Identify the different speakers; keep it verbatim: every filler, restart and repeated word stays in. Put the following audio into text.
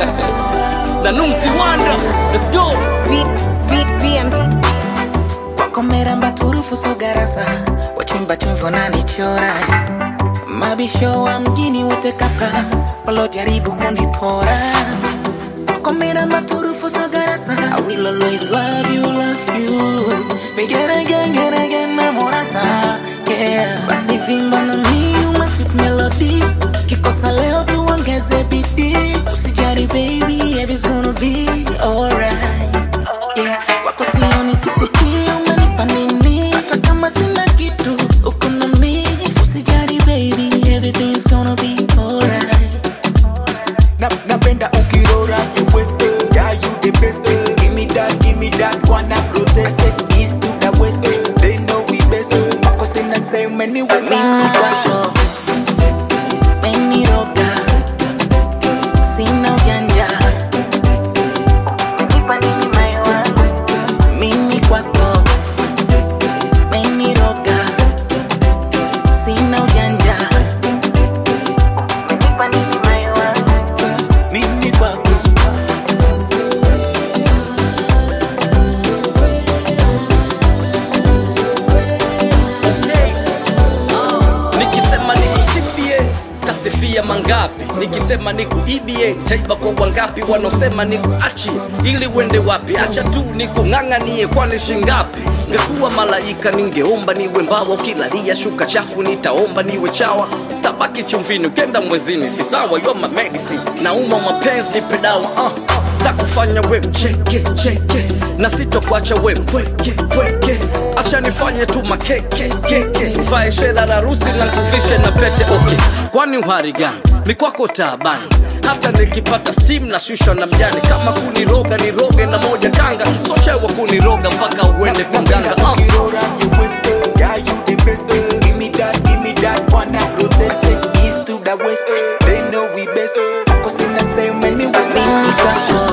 Speaker 1: Na Numsi Wanda, let's go.
Speaker 2: V, V, V M
Speaker 3: Kwako meramba turufu sogarasa, wachimba chumvo na nichora. Mabisho wa mjini wote kaka, walo jaribu kunipora. Kwako meramba turufu sogarasa, I will always love you, love you. We get again, get again, na morasa. Yeah, basi vimba na mi, uma sweet melody. Kikosa leo tuongeze bidii. Usijari baby, everything's gonna be alright. Yeah, kwako sioni sisiki, umenipa nini. Hata kama sina kitu, uko na mi. Usijari baby, everything's gonna be alright.
Speaker 4: Napenda ukirora you waste, yeah you the best. Give me that, give me that, wanna protest. I said east to the west, they know we best. Kwako sina same many ways.
Speaker 3: Mimi kwako, mimi roga, sina ujanja. Nipa nini moyo wangu? Mimi kwako, mimi roga, sina ujanja. Nipa nini moyo wangu?
Speaker 4: Mimi kwako.
Speaker 1: Nikisema nikusifie, tasifia mangapi? Nikisema nikuibie, taiba kwa wangapi? Wanaosema nikuachi, ili wende wapi? Acha tu nikung'ang'anie, kwani shingapi? Ngekuwa malaika ningeomba niwe mbawa, ukilalia shuka chafu nitaomba niwe chawa. Tabaki chumvini ukenda mwezini, si sawa, you are my medicine. Nauma mapenzi nipe dawa, uh. Takufanya we mcheke cheke, na sitokuacha we mpweke pweke. Acha nifanye tu makeke keke, uvae shela la harusi na kuvishe na pete. Okay, kwani uhari gani? Mikwako taabani, hata nikipata steam na shusha na mjani. Kama kuniroga niroge na moja kanga, so chewa kuniroga mpaka uende kwa mganga. uh.
Speaker 4: Ukirora you waste, yeah you the best. Give me that, give me that, wanna protest. I said east to the west, they know we best. Kwako sina same many ways.
Speaker 3: Mimi kwako,